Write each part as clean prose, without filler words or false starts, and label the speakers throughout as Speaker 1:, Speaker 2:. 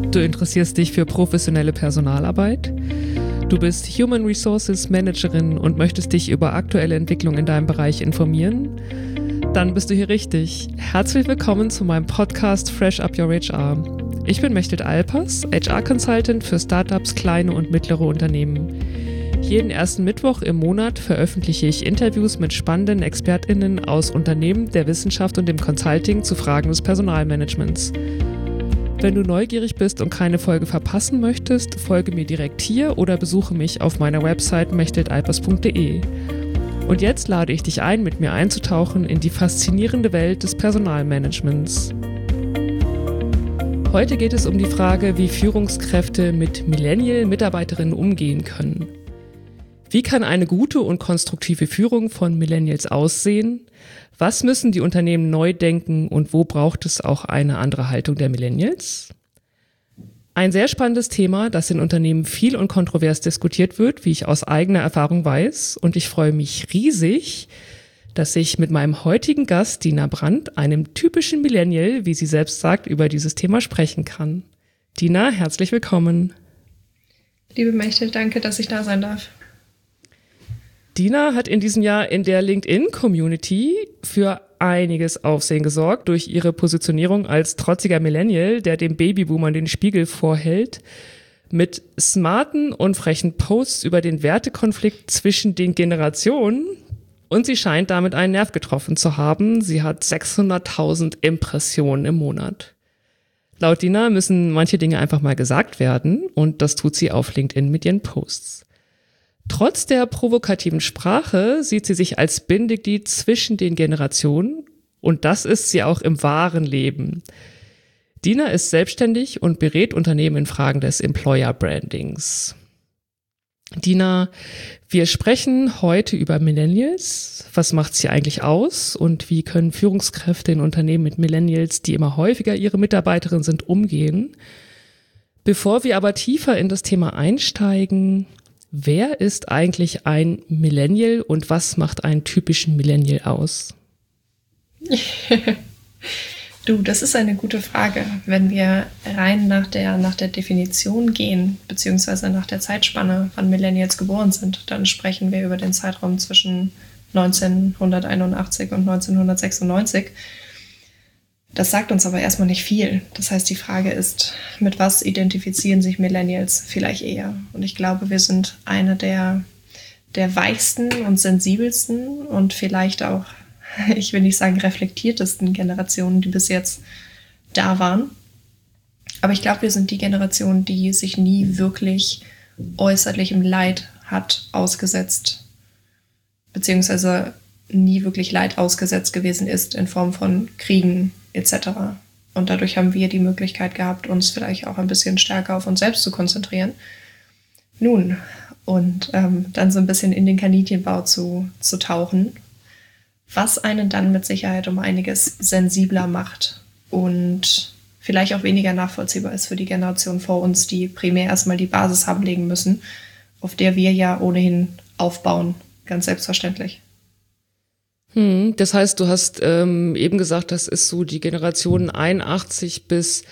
Speaker 1: Du interessierst dich für professionelle Personalarbeit? Du bist Human Resources Managerin und möchtest dich über aktuelle Entwicklungen in deinem Bereich informieren? Dann bist du hier richtig. Herzlich willkommen zu meinem Podcast Fresh Up Your HR. Ich bin Mechthild Alpers, HR-Consultant für Startups, kleine und mittlere Unternehmen. Jeden ersten Mittwoch im Monat veröffentliche ich Interviews mit spannenden ExpertInnen aus Unternehmen, der Wissenschaft und dem Consulting zu Fragen des Personalmanagements. Wenn du neugierig bist und keine Folge verpassen möchtest, folge mir direkt hier oder besuche mich auf meiner Website mechthildalpers.de. Und jetzt lade ich dich ein, mit mir einzutauchen in die faszinierende Welt des Personalmanagements. Heute geht es um die Frage, wie Führungskräfte mit Millennial-Mitarbeiterinnen umgehen können. Wie kann eine gute und konstruktive Führung von Millennials aussehen? Was müssen die Unternehmen neu denken und wo braucht es auch eine andere Haltung der Millennials? Ein sehr spannendes Thema, das in Unternehmen viel und kontrovers diskutiert wird, wie ich aus eigener Erfahrung weiß. Und ich freue mich riesig, dass ich mit meinem heutigen Gast, Dina Brandt, einem typischen Millennial, wie sie selbst sagt, über dieses Thema sprechen kann. Dina, herzlich willkommen.
Speaker 2: Liebe Mechthild, danke, dass ich da sein darf.
Speaker 1: Dina hat in diesem Jahr in der LinkedIn-Community für einiges Aufsehen gesorgt durch ihre Positionierung als trotziger Millennial, der dem Babyboomern den Spiegel vorhält, mit smarten und frechen Posts über den Wertekonflikt zwischen den Generationen. Und sie scheint damit einen Nerv getroffen zu haben. Sie hat 600.000 Impressionen im Monat. Laut Dina müssen manche Dinge einfach mal gesagt werden und das tut sie auf LinkedIn mit ihren Posts. Trotz der provokativen Sprache sieht sie sich als Bindeglied zwischen den Generationen und das ist sie auch im wahren Leben. Dina ist selbstständig und berät Unternehmen in Fragen des Employer Brandings. Dina, wir sprechen heute über Millennials. Was macht sie eigentlich aus und wie können Führungskräfte in Unternehmen mit Millennials, die immer häufiger ihre Mitarbeiterinnen sind, umgehen? Bevor wir aber tiefer in das Thema einsteigen, wer ist eigentlich ein Millennial und was macht einen typischen Millennial aus?
Speaker 2: Du, das ist eine gute Frage. Wenn wir rein nach der Definition gehen, beziehungsweise nach der Zeitspanne, wann Millennials geboren sind, dann sprechen wir über den Zeitraum zwischen 1981 und 1996. Das sagt uns aber erstmal nicht viel. Das heißt, die Frage ist, mit was identifizieren sich Millennials vielleicht eher? Und ich glaube, wir sind eine der weichsten und sensibelsten und vielleicht auch, ich will nicht sagen reflektiertesten Generationen, die bis jetzt da waren. Aber ich glaube, wir sind die Generation, die sich nie wirklich äußerlichem Leid hat ausgesetzt, beziehungsweise nie wirklich Leid ausgesetzt gewesen ist in Form von Kriegen etc. Und dadurch haben wir die Möglichkeit gehabt, uns vielleicht auch ein bisschen stärker auf uns selbst zu konzentrieren. Nun, und dann so ein bisschen in den Kaninchenbau zu tauchen, was einen dann mit Sicherheit um einiges sensibler macht und vielleicht auch weniger nachvollziehbar ist für die Generation vor uns, die primär erstmal die Basis haben legen müssen, auf der wir ja ohnehin aufbauen, ganz selbstverständlich.
Speaker 1: Das heißt, du hast eben gesagt, das ist so die Generation 81 bis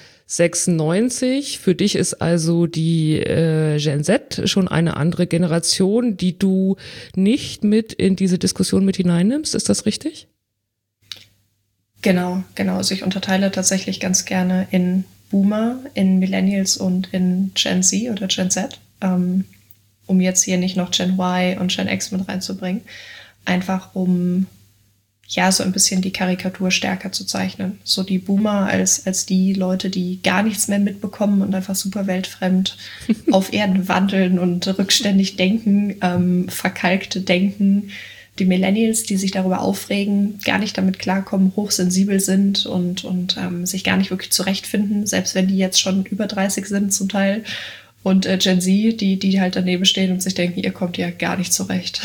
Speaker 1: 96. Für dich ist also die Gen Z schon eine andere Generation, die du nicht mit in diese Diskussion mit hineinnimmst. Ist das richtig?
Speaker 2: Genau. Also ich unterteile tatsächlich ganz gerne in Boomer, in Millennials und in Gen Z oder Gen Z, um jetzt hier nicht noch Gen Y und Gen X mit reinzubringen. Einfach um ja so ein bisschen die Karikatur stärker zu zeichnen. So die Boomer als die Leute, die gar nichts mehr mitbekommen und einfach super weltfremd auf Erden wandeln und rückständig denken, verkalkte denken. Die Millennials, die sich darüber aufregen, gar nicht damit klarkommen, hochsensibel sind und sich gar nicht wirklich zurechtfinden, selbst wenn die jetzt schon über 30 sind zum Teil. Und Gen Z, die halt daneben stehen und sich denken, ihr kommt ja gar nicht zurecht.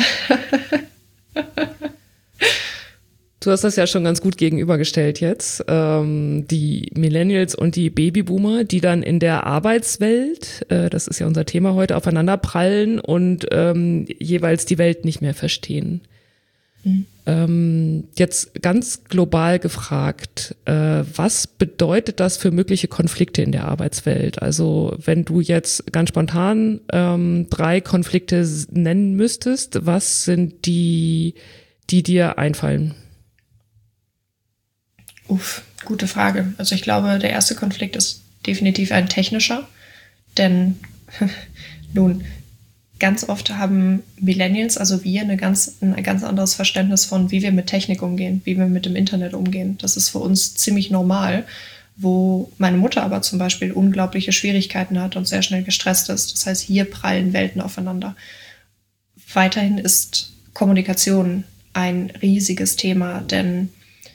Speaker 1: Du hast das ja schon ganz gut gegenübergestellt jetzt. Die Millennials und die Babyboomer, die dann in der Arbeitswelt, das ist ja unser Thema heute, aufeinander prallen und jeweils die Welt nicht mehr verstehen. Jetzt ganz global gefragt, was bedeutet das für mögliche Konflikte in der Arbeitswelt? Also wenn du jetzt ganz spontan 3 Konflikte nennen müsstest, was sind die dir einfallen?
Speaker 2: Gute Frage. Also ich glaube, der erste Konflikt ist definitiv ein technischer, denn nun, ganz oft haben Millennials, also wir, ein ganz anderes Verständnis von, wie wir mit Technik umgehen, wie wir mit dem Internet umgehen. Das ist für uns ziemlich normal, wo meine Mutter aber zum Beispiel unglaubliche Schwierigkeiten hat und sehr schnell gestresst ist. Das heißt, hier prallen Welten aufeinander. Weiterhin ist Kommunikation ein riesiges Thema, denn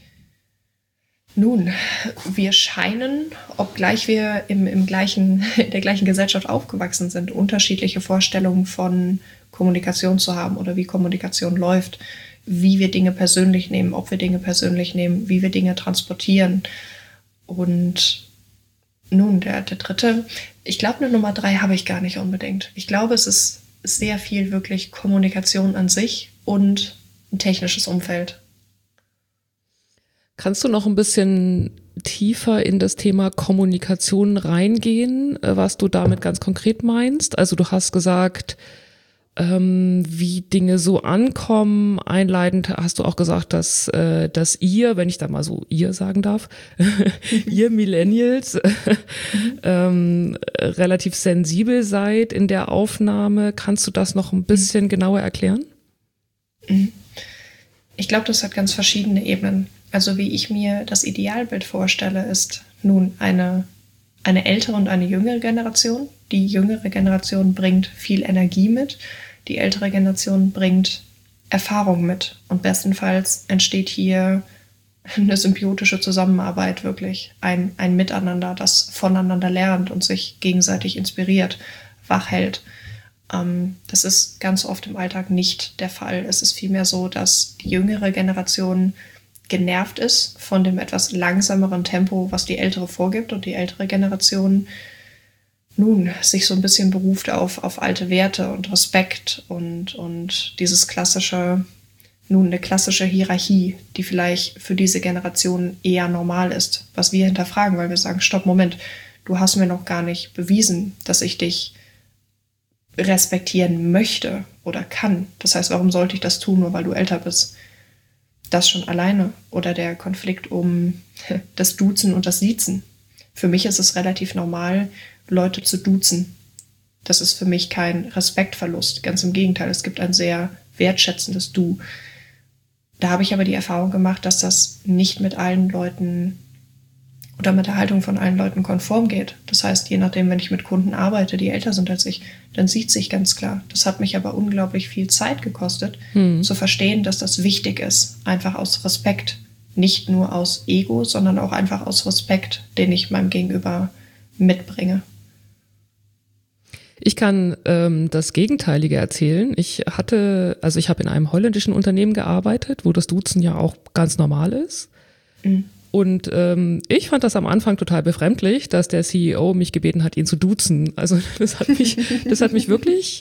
Speaker 2: nun, wir scheinen, obgleich wir in der gleichen Gesellschaft aufgewachsen sind, unterschiedliche Vorstellungen von Kommunikation zu haben oder wie Kommunikation läuft, wie wir Dinge persönlich nehmen, ob wir Dinge persönlich nehmen, wie wir Dinge transportieren. Und nun, der dritte, ich glaube, eine Nummer 3 habe ich gar nicht unbedingt. Ich glaube, es ist sehr viel wirklich Kommunikation an sich und ein technisches Umfeld.
Speaker 1: Kannst du noch ein bisschen tiefer in das Thema Kommunikation reingehen, was du damit ganz konkret meinst? Also du hast gesagt, wie Dinge so ankommen. Einleitend hast du auch gesagt, dass ihr, wenn ich da mal so ihr sagen darf, ihr Millennials relativ sensibel seid in der Aufnahme. Kannst du das noch ein bisschen genauer erklären?
Speaker 2: Ich glaube, das hat ganz verschiedene Ebenen. Also wie ich mir das Idealbild vorstelle, ist nun eine ältere und eine jüngere Generation. Die jüngere Generation bringt viel Energie mit, die ältere Generation bringt Erfahrung mit. Und bestenfalls entsteht hier eine symbiotische Zusammenarbeit, wirklich ein Miteinander, das voneinander lernt und sich gegenseitig inspiriert, wach hält. Das ist ganz oft im Alltag nicht der Fall. Es ist vielmehr so, dass die jüngere Generation genervt ist von dem etwas langsameren Tempo, was die ältere vorgibt, und die ältere Generation nun sich so ein bisschen beruft auf alte Werte und Respekt und dieses klassische, nun eine klassische Hierarchie, die vielleicht für diese Generation eher normal ist, was wir hinterfragen, weil wir sagen, stopp, Moment, du hast mir noch gar nicht bewiesen, dass ich dich respektieren möchte oder kann. Das heißt, warum sollte ich das tun, nur weil du älter bist? Das schon alleine. Oder der Konflikt um das Duzen und das Siezen. Für mich ist es relativ normal, Leute zu duzen. Das ist für mich kein Respektverlust. Ganz im Gegenteil, es gibt ein sehr wertschätzendes Du. Da habe ich aber die Erfahrung gemacht, dass das nicht mit allen Leuten oder mit der Haltung von allen Leuten konform geht. Das heißt, je nachdem, wenn ich mit Kunden arbeite, die älter sind als ich, dann sieht sich ganz klar. Das hat mich aber unglaublich viel Zeit gekostet, zu verstehen, dass das wichtig ist. Einfach aus Respekt. Nicht nur aus Ego, sondern auch einfach aus Respekt, den ich meinem Gegenüber mitbringe.
Speaker 1: Ich kann das Gegenteilige erzählen. Ich habe in einem holländischen Unternehmen gearbeitet, wo das Duzen ja auch ganz normal ist. Und ich fand das am Anfang total befremdlich, dass der CEO mich gebeten hat, ihn zu duzen. Also das hat mich wirklich,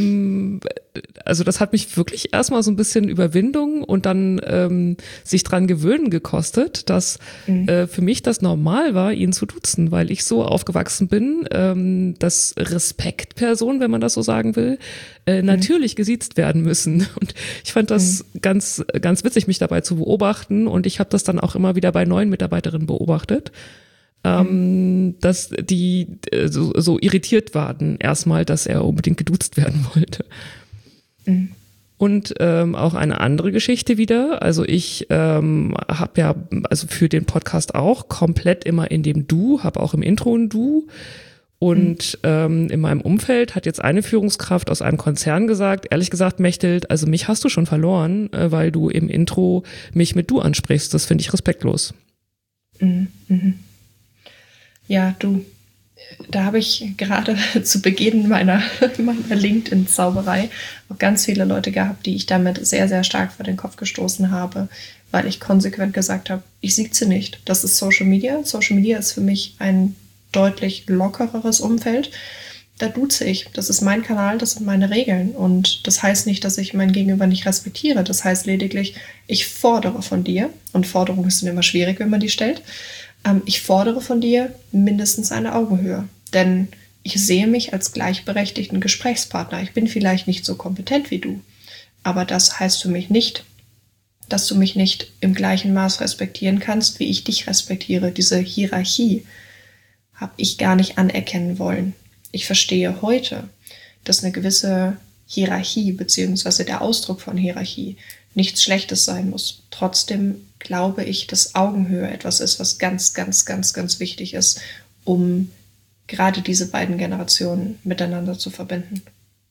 Speaker 1: erstmal so ein bisschen Überwindung und dann sich dran gewöhnen gekostet, dass für mich das normal war, ihn zu duzen, weil ich so aufgewachsen bin, dass Respektpersonen, wenn man das so sagen will, natürlich gesiezt werden müssen. Und ich fand das ganz, ganz witzig, mich dabei zu beobachten. Und ich habe das dann auch immer wieder bei neuen Mitarbeiterinnen beobachtet, dass die so irritiert waren erstmal, dass er unbedingt geduzt werden wollte. Und auch eine andere Geschichte wieder. Also ich habe ja für den Podcast auch komplett immer in dem Du, habe auch im Intro ein Du. Und in meinem Umfeld hat jetzt eine Führungskraft aus einem Konzern gesagt, ehrlich gesagt, Mechthild, also mich hast du schon verloren, weil du im Intro mich mit Du ansprichst. Das finde ich respektlos.
Speaker 2: Ja, da habe ich gerade zu Beginn meiner LinkedIn-Zauberei auch ganz viele Leute gehabt, die ich damit sehr, sehr stark vor den Kopf gestoßen habe, weil ich konsequent gesagt habe, ich sieze nicht. Das ist Social Media. Social Media ist für mich ein deutlich lockereres Umfeld. da duze ich. Das ist mein Kanal, das sind meine Regeln. Und das heißt nicht, dass ich mein Gegenüber nicht respektiere. Das heißt lediglich, ich fordere von dir, und Forderungen sind immer schwierig, wenn man die stellt, ich fordere von dir mindestens eine Augenhöhe. Denn ich sehe mich als gleichberechtigten Gesprächspartner. Ich bin vielleicht nicht so kompetent wie du, aber das heißt für mich nicht, dass du mich nicht im gleichen Maß respektieren kannst, wie ich dich respektiere. Diese Hierarchie habe ich gar nicht anerkennen wollen. Ich verstehe heute, dass eine gewisse Hierarchie bzw. der Ausdruck von Hierarchie nichts Schlechtes sein muss. Trotzdem glaube ich, dass Augenhöhe etwas ist, was ganz, ganz, ganz, ganz wichtig ist, um gerade diese beiden Generationen miteinander zu verbinden.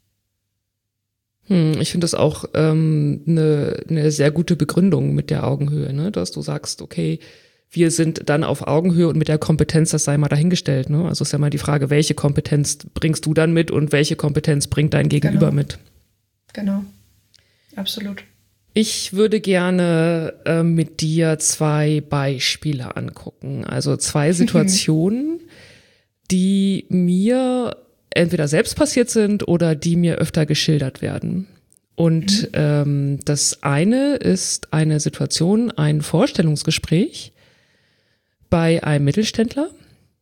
Speaker 1: Ich finde das auch eine sehr gute Begründung mit der Augenhöhe, ne? Dass du sagst, okay, wir sind dann auf Augenhöhe und mit der Kompetenz, das sei mal dahingestellt. Ne? Also ist ja mal die Frage, welche Kompetenz bringst du dann mit und welche Kompetenz bringt dein Gegenüber mit?
Speaker 2: Genau, absolut.
Speaker 1: Ich würde gerne mit dir 2 Beispiele angucken. Also 2 Situationen, die mir entweder selbst passiert sind oder die mir öfter geschildert werden. Und das eine ist eine Situation, ein Vorstellungsgespräch bei einem Mittelständler,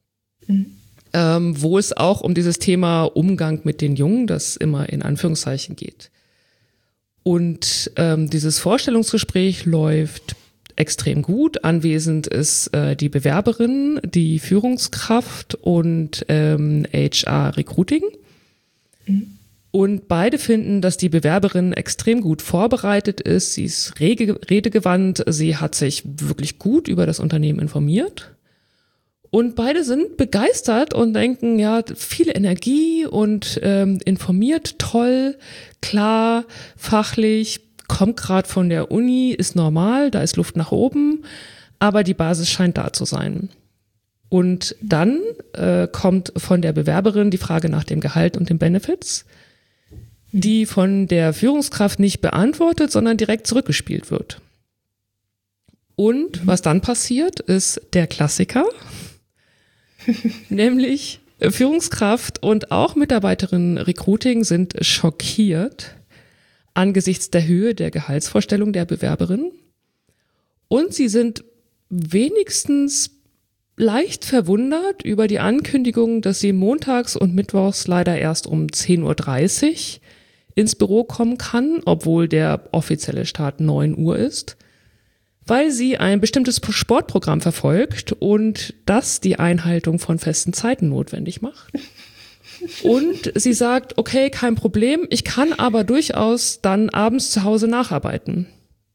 Speaker 1: wo es auch um dieses Thema Umgang mit den Jungen, das immer in Anführungszeichen geht. Und dieses Vorstellungsgespräch läuft extrem gut. Anwesend ist die Bewerberin, die Führungskraft und HR Recruiting. Und beide finden, dass die Bewerberin extrem gut vorbereitet ist. Sie ist redegewandt. Sie hat sich wirklich gut über das Unternehmen informiert. Und beide sind begeistert und denken, ja, viel Energie und informiert, toll, klar, fachlich, kommt gerade von der Uni, ist normal, da ist Luft nach oben, aber die Basis scheint da zu sein. Und dann kommt von der Bewerberin die Frage nach dem Gehalt und den Benefits, die von der Führungskraft nicht beantwortet, sondern direkt zurückgespielt wird. Und was dann passiert, ist der Klassiker, nämlich Führungskraft und auch Mitarbeiterin Recruiting sind schockiert angesichts der Höhe der Gehaltsvorstellung der Bewerberin. Und sie sind wenigstens leicht verwundert über die Ankündigung, dass sie montags und mittwochs leider erst um 10:30 Uhr ins Büro kommen kann, obwohl der offizielle Start 9 Uhr ist, weil sie ein bestimmtes Sportprogramm verfolgt und das die Einhaltung von festen Zeiten notwendig macht. Und sie sagt, okay, kein Problem, ich kann aber durchaus dann abends zu Hause nacharbeiten.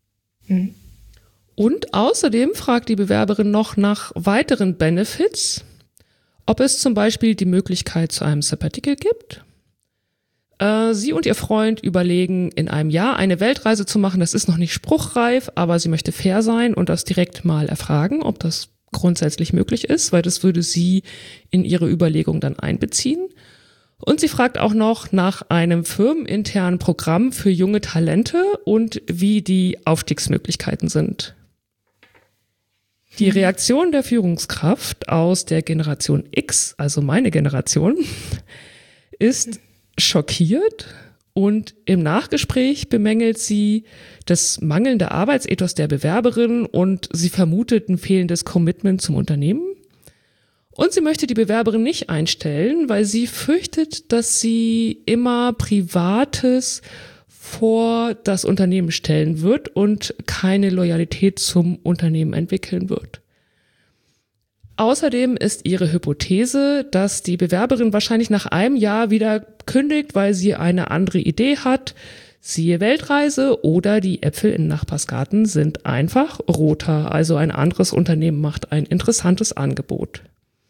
Speaker 1: Und außerdem fragt die Bewerberin noch nach weiteren Benefits, ob es zum Beispiel die Möglichkeit zu einem Sabbatical gibt. Sie und ihr Freund überlegen, in einem Jahr eine Weltreise zu machen. Das ist noch nicht spruchreif, aber sie möchte fair sein und das direkt mal erfragen, ob das grundsätzlich möglich ist, weil das würde sie in ihre Überlegung dann einbeziehen. Und sie fragt auch noch nach einem firmeninternen Programm für junge Talente und wie die Aufstiegsmöglichkeiten sind. Die Reaktion der Führungskraft aus der Generation X, also meine Generation, ist schockiert und im Nachgespräch bemängelt sie das mangelnde Arbeitsethos der Bewerberin und sie vermutet ein fehlendes Commitment zum Unternehmen. Und sie möchte die Bewerberin nicht einstellen, weil sie fürchtet, dass sie immer Privates vor das Unternehmen stellen wird und keine Loyalität zum Unternehmen entwickeln wird. Außerdem ist ihre Hypothese, dass die Bewerberin wahrscheinlich nach einem Jahr wieder kündigt, weil sie eine andere Idee hat. Siehe Weltreise oder die Äpfel im Nachbarsgarten sind einfach roter. Also ein anderes Unternehmen macht ein interessantes Angebot.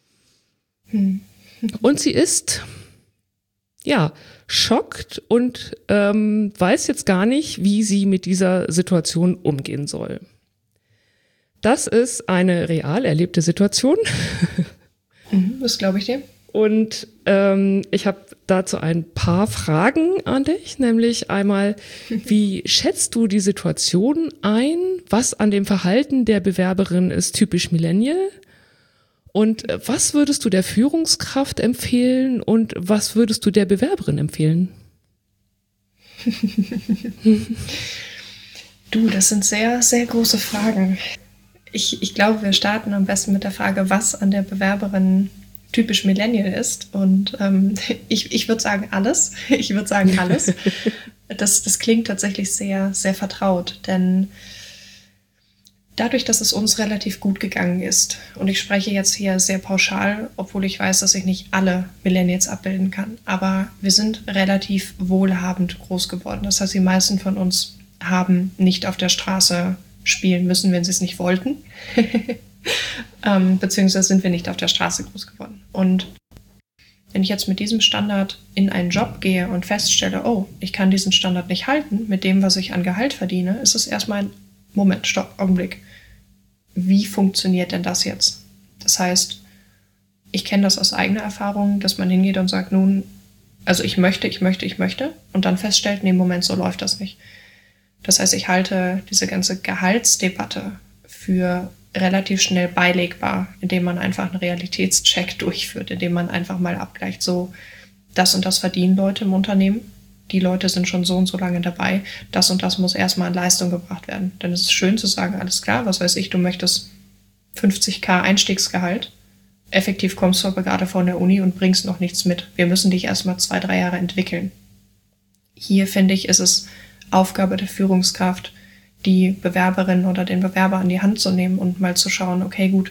Speaker 1: Und sie ist, ja, schockt und weiß jetzt gar nicht, wie sie mit dieser Situation umgehen soll. Das ist eine real erlebte Situation.
Speaker 2: Das glaube ich dir.
Speaker 1: Und ich habe dazu ein paar Fragen an dich, nämlich einmal, wie schätzt du die Situation ein? Was an dem Verhalten der Bewerberin ist typisch Millennial? Und was würdest du der Führungskraft empfehlen und was würdest du der Bewerberin empfehlen?
Speaker 2: Du, das sind sehr, sehr große Fragen. Ich glaube, wir starten am besten mit der Frage, was an der Bewerberin typisch Millennial ist. Und ich würde sagen alles. Ich würde sagen alles. Das klingt tatsächlich sehr, sehr vertraut, denn dadurch, dass es uns relativ gut gegangen ist, und ich spreche jetzt hier sehr pauschal, obwohl ich weiß, dass ich nicht alle Millennials abbilden kann, aber wir sind relativ wohlhabend groß geworden. Das heißt, die meisten von uns haben nicht auf der Straße spielen müssen, wenn sie es nicht wollten. Beziehungsweise sind wir nicht auf der Straße groß geworden. Und wenn ich jetzt mit diesem Standard in einen Job gehe und feststelle, oh, ich kann diesen Standard nicht halten mit dem, was ich an Gehalt verdiene, ist es erstmal ein Moment, Stopp, Augenblick. Wie funktioniert denn das jetzt? Das heißt, ich kenne das aus eigener Erfahrung, dass man hingeht und sagt, nun, also ich möchte und dann feststellt, nee, Moment, so läuft das nicht. Das heißt, ich halte diese ganze Gehaltsdebatte für relativ schnell beilegbar, indem man einfach einen Realitätscheck durchführt, indem man einfach mal abgleicht, so das und das verdienen Leute im Unternehmen. Die Leute sind schon so und so lange dabei, das und das muss erstmal in Leistung gebracht werden. Denn es ist schön zu sagen, alles klar, was weiß ich, du möchtest 50.000 Einstiegsgehalt. Effektiv kommst du aber gerade von der Uni und bringst noch nichts mit. Wir müssen dich erstmal 2-3 Jahre entwickeln. Hier, finde ich, ist es Aufgabe der Führungskraft, die Bewerberin oder den Bewerber an die Hand zu nehmen und mal zu schauen, okay, gut,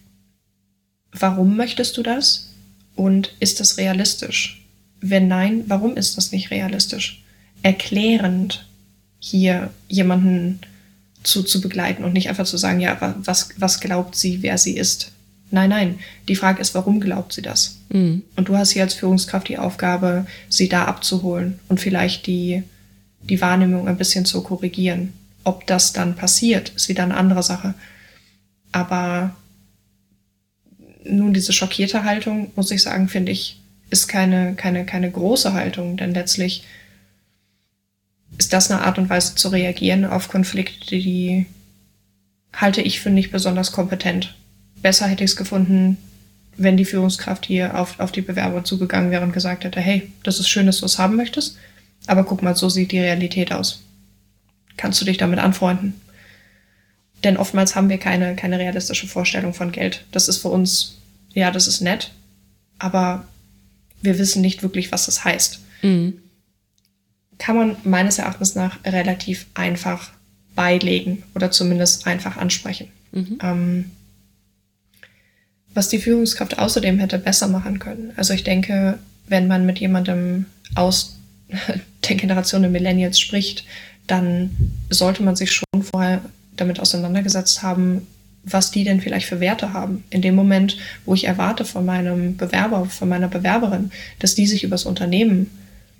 Speaker 2: warum möchtest du das? Und ist das realistisch? Wenn nein, warum ist das nicht realistisch? Erklärend hier jemanden zu begleiten und nicht einfach zu sagen, ja, was glaubt sie, wer sie ist? Nein, die Frage ist, warum glaubt sie das? Mhm. Und du hast hier als Führungskraft die Aufgabe, sie da abzuholen und vielleicht die Wahrnehmung ein bisschen zu korrigieren. Ob das dann passiert, ist wieder eine andere Sache. Aber nun, diese schockierte Haltung, muss ich sagen, finde ich, ist keine große Haltung, denn letztlich ist das eine Art und Weise zu reagieren auf Konflikte, die halte ich für nicht besonders kompetent. Besser hätte ich es gefunden, wenn die Führungskraft hier auf die Bewerber zugegangen wäre und gesagt hätte, hey, das ist schön, dass du es haben möchtest, aber guck mal, so sieht die Realität aus. Kannst du dich damit anfreunden? Denn oftmals haben wir keine realistische Vorstellung von Geld. Das ist für uns, ja, das ist nett, aber wir wissen nicht wirklich, was das heißt. Mhm. Kann man meines Erachtens nach relativ einfach beilegen oder zumindest einfach ansprechen. Mhm. Was die Führungskraft außerdem hätte besser machen können. Also ich denke, wenn man mit jemandem aus der Generation der Millennials spricht, dann sollte man sich schon vorher damit auseinandergesetzt haben, was die denn vielleicht für Werte haben. In dem Moment, wo ich erwarte von meinem Bewerber, von meiner Bewerberin, dass die sich über das Unternehmen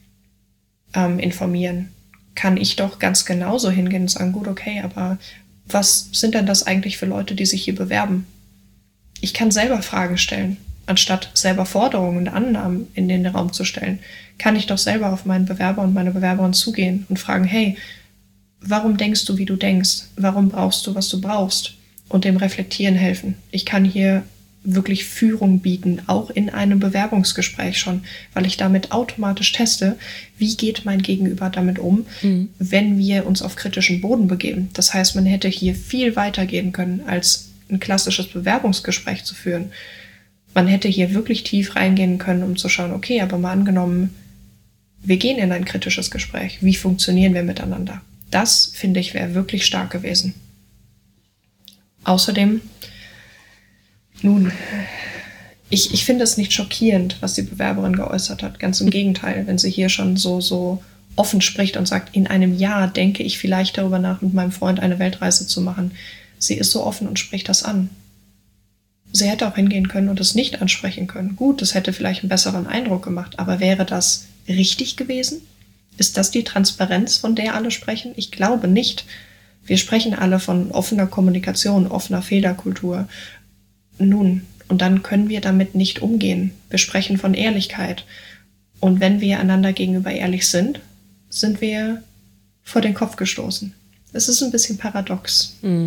Speaker 2: informieren, kann ich doch ganz genauso hingehen und sagen, gut, okay, aber was sind denn das eigentlich für Leute, die sich hier bewerben? Ich kann selber Fragen stellen, anstatt selber Forderungen und Annahmen in den Raum zu stellen, kann ich doch selber auf meinen Bewerber und meine Bewerberin zugehen und fragen, hey, warum denkst du, wie du denkst? Warum brauchst du, was du brauchst? Und dem Reflektieren helfen. Ich kann hier wirklich Führung bieten, auch in einem Bewerbungsgespräch schon, weil ich damit automatisch teste, wie geht mein Gegenüber damit um, wenn wir uns auf kritischen Boden begeben. Das heißt, man hätte hier viel weiter gehen können, als ein klassisches Bewerbungsgespräch zu führen. Man hätte hier wirklich tief reingehen können, um zu schauen, okay, aber mal angenommen, wir gehen in ein kritisches Gespräch. Wie funktionieren wir miteinander? Das, finde ich, wäre wirklich stark gewesen. Außerdem, nun, ich finde es nicht schockierend, was die Bewerberin geäußert hat. Ganz im Gegenteil, wenn sie hier schon so offen spricht und sagt, in einem Jahr denke ich vielleicht darüber nach, mit meinem Freund eine Weltreise zu machen. Sie ist so offen und spricht das an. Sie hätte auch hingehen können und es nicht ansprechen können. Gut, das hätte vielleicht einen besseren Eindruck gemacht, aber wäre das richtig gewesen? Ist das die Transparenz, von der alle sprechen? Ich glaube nicht. Wir sprechen alle von offener Kommunikation, offener Fehlerkultur. Nun, und dann können wir damit nicht umgehen. Wir sprechen von Ehrlichkeit. Und wenn wir einander gegenüber ehrlich sind, sind wir vor den Kopf gestoßen. Es ist ein bisschen paradox. Mhm.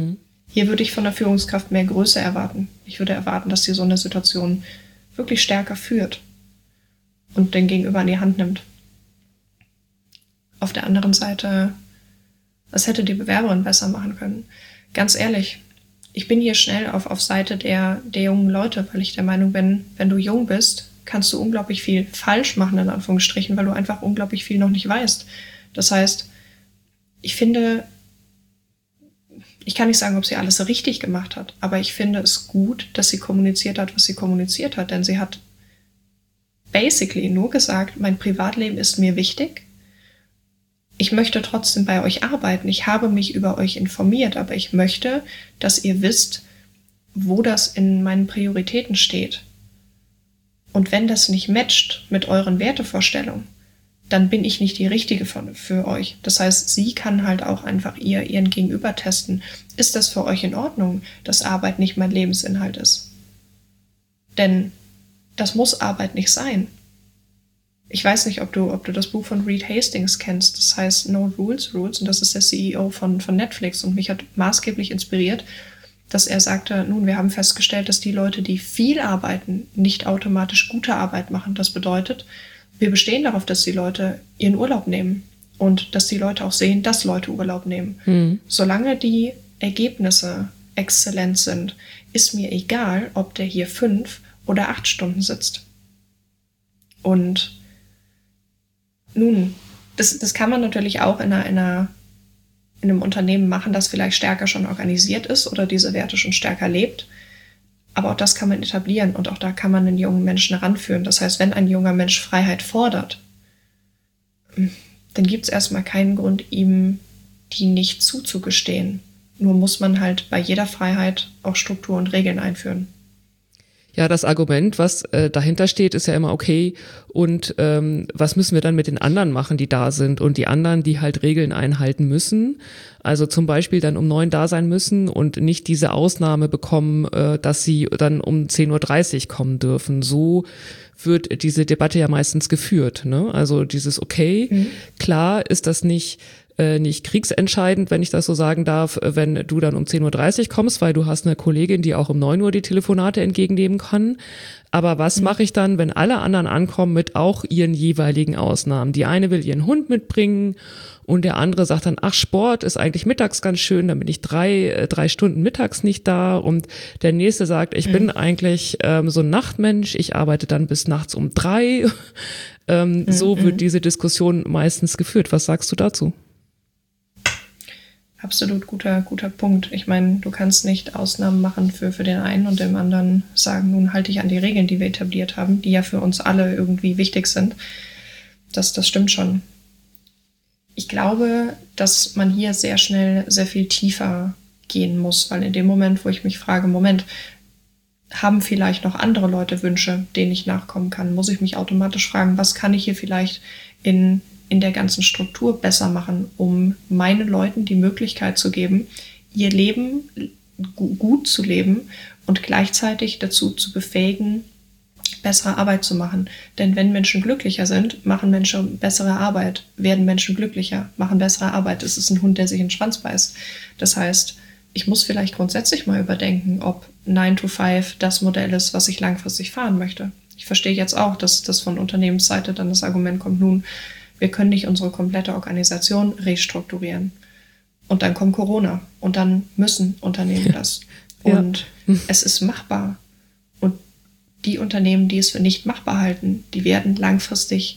Speaker 2: Hier würde ich von der Führungskraft mehr Größe erwarten. Ich würde erwarten, dass sie so eine Situation wirklich stärker führt und den Gegenüber an die Hand nimmt. Auf der anderen Seite, was hätte die Bewerberin besser machen können? Ganz ehrlich, ich bin hier schnell auf Seite der jungen Leute, weil ich der Meinung bin, wenn du jung bist, kannst du unglaublich viel falsch machen, in Anführungsstrichen, weil du einfach unglaublich viel noch nicht weißt. Das heißt, ich finde, ich kann nicht sagen, ob sie alles richtig gemacht hat, aber ich finde es gut, dass sie kommuniziert hat, was sie kommuniziert hat, denn sie hat basically nur gesagt, mein Privatleben ist mir wichtig. Ich möchte trotzdem bei euch arbeiten. Ich habe mich über euch informiert, aber ich möchte, dass ihr wisst, wo das in meinen Prioritäten steht. Und wenn das nicht matcht mit euren Wertevorstellungen, dann bin ich nicht die Richtige für euch. Das heißt, sie kann halt auch einfach ihren Gegenüber testen. Ist das für euch in Ordnung, dass Arbeit nicht mein Lebensinhalt ist? Denn das muss Arbeit nicht sein. Ich weiß nicht, ob du das Buch von Reed Hastings kennst. Das heißt No Rules, Rules. Und das ist der CEO von Netflix. Und mich hat maßgeblich inspiriert, dass er sagte, nun, wir haben festgestellt, dass die Leute, die viel arbeiten, nicht automatisch gute Arbeit machen. Das bedeutet, wir bestehen darauf, dass die Leute ihren Urlaub nehmen. Und dass die Leute auch sehen, dass Leute Urlaub nehmen. Solange die Ergebnisse exzellent sind, ist mir egal, ob der hier 5 oder 8 Stunden sitzt. Und nun, das kann man natürlich auch in einem Unternehmen machen, das vielleicht stärker schon organisiert ist oder diese Werte schon stärker lebt. Aber auch das kann man etablieren und auch da kann man den jungen Menschen ranführen. Das heißt, wenn ein junger Mensch Freiheit fordert, dann gibt es erstmal keinen Grund, ihm die nicht zuzugestehen. Nur muss man halt bei jeder Freiheit auch Struktur und Regeln einführen.
Speaker 1: Ja, das Argument, was dahinter steht, ist ja immer okay. Und was müssen wir dann mit den anderen machen, die da sind? Und die anderen, die halt Regeln einhalten müssen. Also zum Beispiel dann um 9 da sein müssen und nicht diese Ausnahme bekommen, dass sie dann um 10:30 Uhr kommen dürfen. So wird diese Debatte ja meistens geführt, ne? Also dieses okay, klar ist das nicht kriegsentscheidend, wenn ich das so sagen darf, wenn du dann um 10:30 Uhr kommst, weil du hast eine Kollegin, die auch um 9 Uhr die Telefonate entgegennehmen kann. Aber was mache ich dann, wenn alle anderen ankommen mit auch ihren jeweiligen Ausnahmen? Die eine will ihren Hund mitbringen und der andere sagt dann, ach, Sport ist eigentlich mittags ganz schön, dann bin ich drei Stunden mittags nicht da. Und der nächste sagt, ich bin eigentlich so ein Nachtmensch, ich arbeite dann bis nachts um 3. So wird diese Diskussion meistens geführt. Was sagst du dazu?
Speaker 2: Absolut guter Punkt. Ich meine, du kannst nicht Ausnahmen machen für den einen und dem anderen sagen, nun halte ich an die Regeln, die wir etabliert haben, die ja für uns alle irgendwie wichtig sind. Das stimmt schon. Ich glaube, dass man hier sehr schnell sehr viel tiefer gehen muss, weil in dem Moment, wo ich mich frage, Moment, haben vielleicht noch andere Leute Wünsche, denen ich nachkommen kann, muss ich mich automatisch fragen, was kann ich hier vielleicht in der ganzen Struktur besser machen, um meinen Leuten die Möglichkeit zu geben, ihr Leben gut zu leben und gleichzeitig dazu zu befähigen, bessere Arbeit zu machen. Denn wenn Menschen glücklicher sind, machen Menschen bessere Arbeit. Werden Menschen glücklicher, machen bessere Arbeit. Es ist ein Hund, der sich in den Schwanz beißt. Das heißt, ich muss vielleicht grundsätzlich mal überdenken, ob 9 to 5 das Modell ist, was ich langfristig fahren möchte. Ich verstehe jetzt auch, dass das von Unternehmensseite dann das Argument kommt, nun, wir können nicht unsere komplette Organisation restrukturieren. Und dann kommt Corona und dann müssen Unternehmen das. Und es ist machbar. Und die Unternehmen, die es für nicht machbar halten, die werden langfristig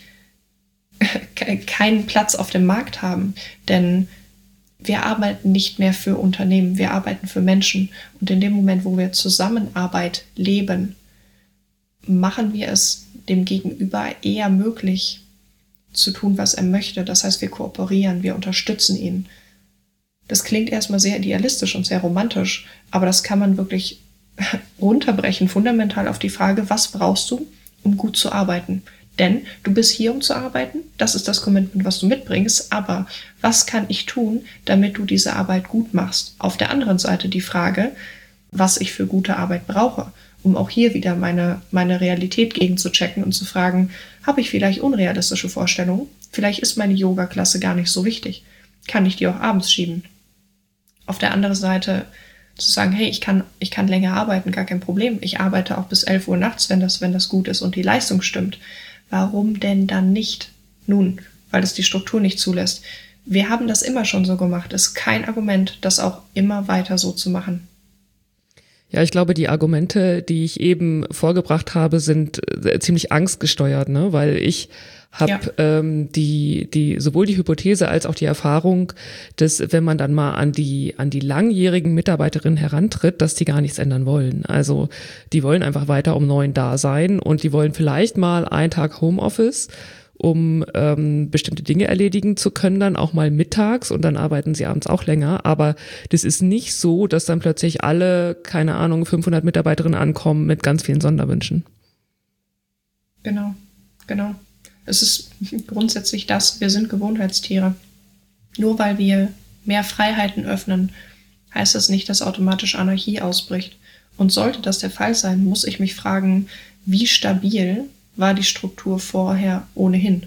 Speaker 2: keinen Platz auf dem Markt haben. Denn wir arbeiten nicht mehr für Unternehmen, wir arbeiten für Menschen. Und in dem Moment, wo wir Zusammenarbeit leben, machen wir es dem Gegenüber eher möglich, zu tun, was er möchte. Das heißt, wir kooperieren, wir unterstützen ihn. Das klingt erstmal sehr idealistisch und sehr romantisch, aber das kann man wirklich runterbrechen, fundamental auf die Frage, was brauchst du, um gut zu arbeiten? Denn du bist hier, um zu arbeiten, das ist das Commitment, was du mitbringst, aber was kann ich tun, damit du diese Arbeit gut machst? Auf der anderen Seite die Frage, was ich für gute Arbeit brauche, um auch hier wieder meine Realität gegenzuchecken und zu fragen, habe ich vielleicht unrealistische Vorstellungen? Vielleicht ist meine Yoga-Klasse gar nicht so wichtig. Kann ich die auch abends schieben? Auf der anderen Seite Zu sagen, hey, ich kann länger arbeiten, gar kein Problem. Ich arbeite auch bis 11 Uhr nachts, wenn das gut ist und die Leistung stimmt. Warum denn dann nicht? Nun, weil es die Struktur nicht zulässt. Wir haben das immer schon so gemacht. Es ist kein Argument, das auch immer weiter so zu machen.
Speaker 1: Ja, ich glaube, die Argumente, die ich eben vorgebracht habe, sind ziemlich angstgesteuert, ne? Weil ich habe sowohl die Hypothese als auch die Erfahrung, dass wenn man dann mal an die langjährigen Mitarbeiterinnen herantritt, dass die gar nichts ändern wollen. Also die wollen einfach weiter um 9 da sein und die wollen vielleicht mal einen Tag Homeoffice, um bestimmte Dinge erledigen zu können, dann auch mal mittags und dann arbeiten sie abends auch länger. Aber das ist nicht so, dass dann plötzlich alle, keine Ahnung, 500 Mitarbeiterinnen ankommen mit ganz vielen Sonderwünschen.
Speaker 2: Genau. Es ist grundsätzlich wir sind Gewohnheitstiere. Nur weil wir mehr Freiheiten öffnen, heißt das nicht, dass automatisch Anarchie ausbricht. Und sollte das der Fall sein, muss ich mich fragen, wie stabil war die Struktur vorher ohnehin?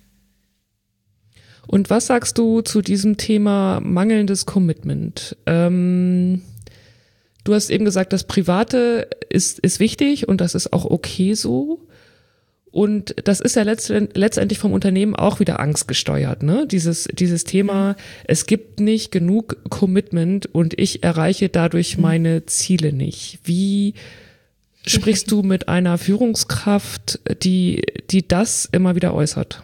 Speaker 1: Und was sagst du zu diesem Thema mangelndes Commitment? Du hast eben gesagt, das Private ist wichtig und das ist auch okay so. Und das ist ja letztendlich vom Unternehmen auch wieder angstgesteuert, ne? Dieses Thema, es gibt nicht genug Commitment und ich erreiche dadurch meine Ziele nicht. Wie sprichst du mit einer Führungskraft, die das immer wieder äußert?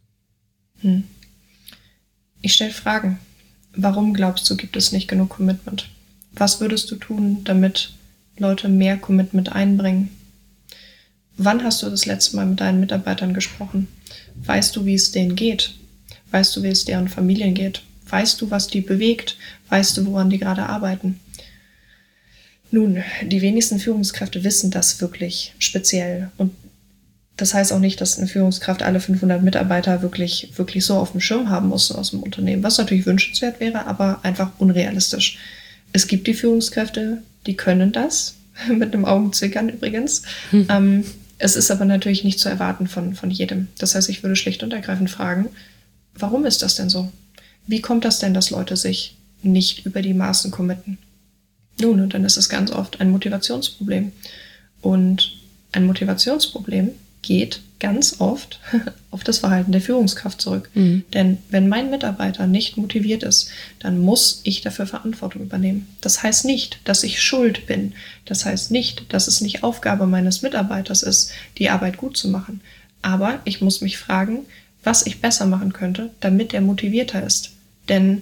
Speaker 2: Ich stelle Fragen. Warum glaubst du, gibt es nicht genug Commitment? Was würdest du tun, damit Leute mehr Commitment einbringen? Wann hast du das letzte Mal mit deinen Mitarbeitern gesprochen? Weißt du, wie es denen geht? Weißt du, wie es deren Familien geht? Weißt du, was die bewegt? Weißt du, woran die gerade arbeiten? Nun, die wenigsten Führungskräfte wissen das wirklich speziell. Und das heißt auch nicht, dass eine Führungskraft alle 500 Mitarbeiter wirklich so auf dem Schirm haben muss aus dem Unternehmen, was natürlich wünschenswert wäre, aber einfach unrealistisch. Es gibt die Führungskräfte, die können das, mit einem Augenzwinkern übrigens. Es ist aber natürlich nicht zu erwarten von jedem. Das heißt, ich würde schlicht und ergreifend fragen, warum ist das denn so? Wie kommt das denn, dass Leute sich nicht über die Maßen committen? Nun, und dann ist es ganz oft ein Motivationsproblem. Und ein Motivationsproblem geht ganz oft auf das Verhalten der Führungskraft zurück. Denn wenn mein Mitarbeiter nicht motiviert ist, dann muss ich dafür Verantwortung übernehmen. Das heißt nicht, dass ich schuld bin. Das heißt nicht, dass es nicht Aufgabe meines Mitarbeiters ist, die Arbeit gut zu machen. Aber ich muss mich fragen, was ich besser machen könnte, damit er motivierter ist. Denn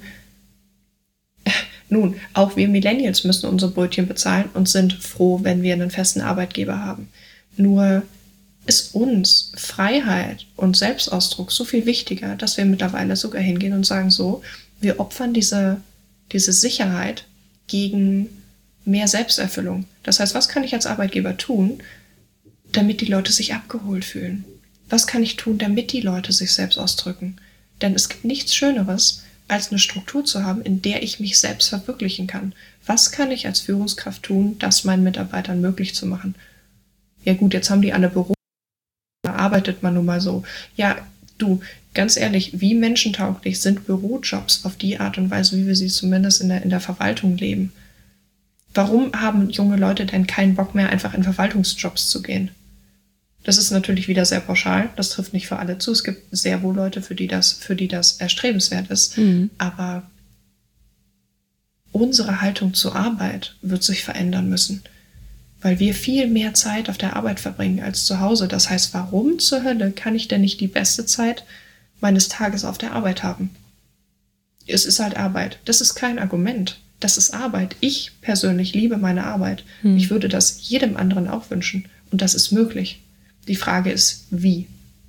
Speaker 2: nun, auch wir Millennials müssen unsere Brötchen bezahlen und sind froh, wenn wir einen festen Arbeitgeber haben. Nur ist uns Freiheit und Selbstausdruck so viel wichtiger, dass wir mittlerweile sogar hingehen und sagen so, wir opfern diese Sicherheit gegen mehr Selbsterfüllung. Das heißt, was kann ich als Arbeitgeber tun, damit die Leute sich abgeholt fühlen? Was kann ich tun, damit die Leute sich selbst ausdrücken? Denn es gibt nichts Schöneres, als eine Struktur zu haben, in der ich mich selbst verwirklichen kann. Was kann ich als Führungskraft tun, das meinen Mitarbeitern möglich zu machen? Ja gut, jetzt haben die alle Büro. Da arbeitet man nun mal so. Ja, du, ganz ehrlich, wie menschentauglich sind Bürojobs auf die Art und Weise, wie wir sie zumindest in der Verwaltung leben? Warum haben junge Leute denn keinen Bock mehr, einfach in Verwaltungsjobs zu gehen? Das ist natürlich wieder sehr pauschal, das trifft nicht für alle zu. Es gibt sehr wohl Leute, für die das erstrebenswert ist. Aber unsere Haltung zur Arbeit wird sich verändern müssen, weil wir viel mehr Zeit auf der Arbeit verbringen als zu Hause. Das heißt, warum zur Hölle kann ich denn nicht die beste Zeit meines Tages auf der Arbeit haben? Es ist halt Arbeit. Das ist kein Argument. Das ist Arbeit. Ich persönlich liebe meine Arbeit. Ich würde das jedem anderen auch wünschen. Und das ist möglich. Die Frage ist, wie?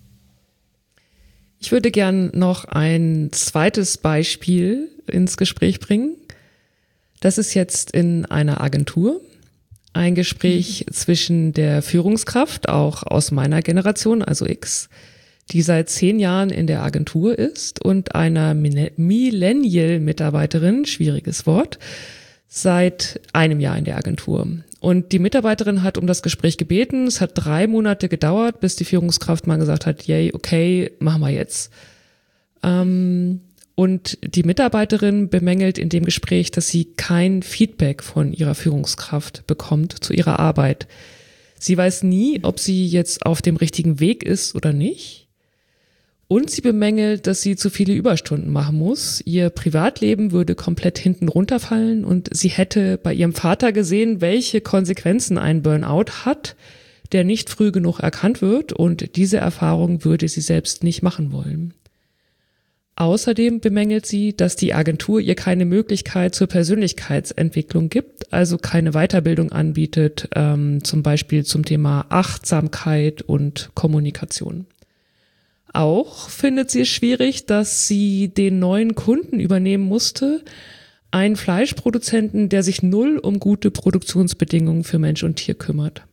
Speaker 1: Ich würde gern noch ein zweites Beispiel ins Gespräch bringen. Das ist jetzt in einer Agentur. Ein Gespräch zwischen der Führungskraft, auch aus meiner Generation, also X, die seit 10 Jahren in der Agentur ist, und einer Millennial-Mitarbeiterin, schwieriges Wort, seit einem Jahr in der Agentur. Und die Mitarbeiterin hat um das Gespräch gebeten. Es hat 3 Monate gedauert, bis die Führungskraft mal gesagt hat, yay, okay, machen wir jetzt. Und die Mitarbeiterin bemängelt in dem Gespräch, dass sie kein Feedback von ihrer Führungskraft bekommt zu ihrer Arbeit. Sie weiß nie, ob sie jetzt auf dem richtigen Weg ist oder nicht. Und sie bemängelt, dass sie zu viele Überstunden machen muss. Ihr Privatleben würde komplett hinten runterfallen und sie hätte bei ihrem Vater gesehen, welche Konsequenzen ein Burnout hat, der nicht früh genug erkannt wird, und diese Erfahrung würde sie selbst nicht machen wollen. Außerdem bemängelt sie, dass die Agentur ihr keine Möglichkeit zur Persönlichkeitsentwicklung gibt, also keine Weiterbildung anbietet, zum Beispiel zum Thema Achtsamkeit und Kommunikation. Auch findet sie es schwierig, dass sie den neuen Kunden übernehmen musste, einen Fleischproduzenten, der sich null um gute Produktionsbedingungen für Mensch und Tier kümmert.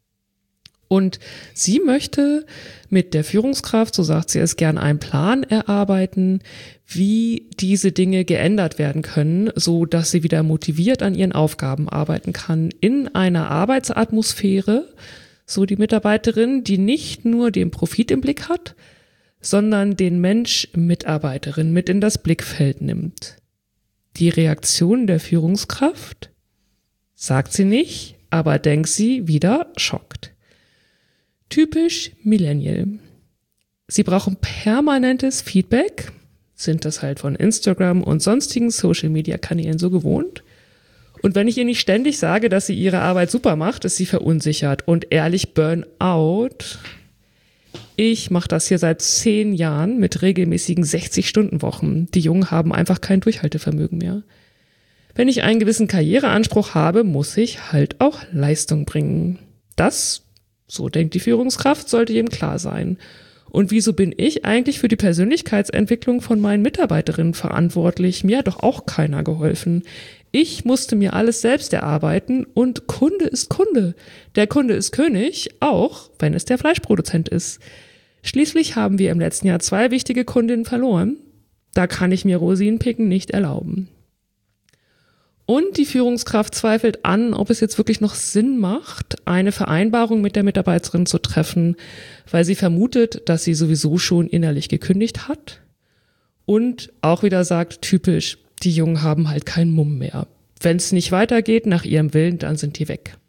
Speaker 1: Und sie möchte mit der Führungskraft, so sagt sie es gern, einen Plan erarbeiten, wie diese Dinge geändert werden können, so dass sie wieder motiviert an ihren Aufgaben arbeiten kann, in einer Arbeitsatmosphäre, so die Mitarbeiterin, die nicht nur den Profit im Blick hat, sondern den Mensch-Mitarbeiterin mit in das Blickfeld nimmt. Die Reaktion der Führungskraft? Sagt sie nicht, aber denkt sie wieder schockt. Typisch Millennial. Sie brauchen permanentes Feedback, sind das halt von Instagram und sonstigen Social-Media-Kanälen so gewohnt. Und wenn ich ihr nicht ständig sage, dass sie ihre Arbeit super macht, ist sie verunsichert. Und ehrlich, Burnout. Ich mache das hier seit 10 Jahren mit regelmäßigen 60-Stunden-Wochen. Die Jungen haben einfach kein Durchhaltevermögen mehr. Wenn ich einen gewissen Karriereanspruch habe, muss ich halt auch Leistung bringen. Das, so denkt die Führungskraft, sollte jedem klar sein. Und wieso bin ich eigentlich für die Persönlichkeitsentwicklung von meinen Mitarbeiterinnen verantwortlich? Mir hat doch auch keiner geholfen. Ich musste mir alles selbst erarbeiten und Kunde ist Kunde. Der Kunde ist König, auch wenn es der Fleischproduzent ist. Schließlich haben wir im letzten Jahr 2 wichtige Kundinnen verloren. Da kann ich mir Rosinenpicken nicht erlauben. Und die Führungskraft zweifelt an, ob es jetzt wirklich noch Sinn macht, eine Vereinbarung mit der Mitarbeiterin zu treffen, weil sie vermutet, dass sie sowieso schon innerlich gekündigt hat. Und auch wieder sagt, typisch, die Jungen haben halt keinen Mumm mehr. Wenn es nicht weitergeht nach ihrem Willen, dann sind die weg.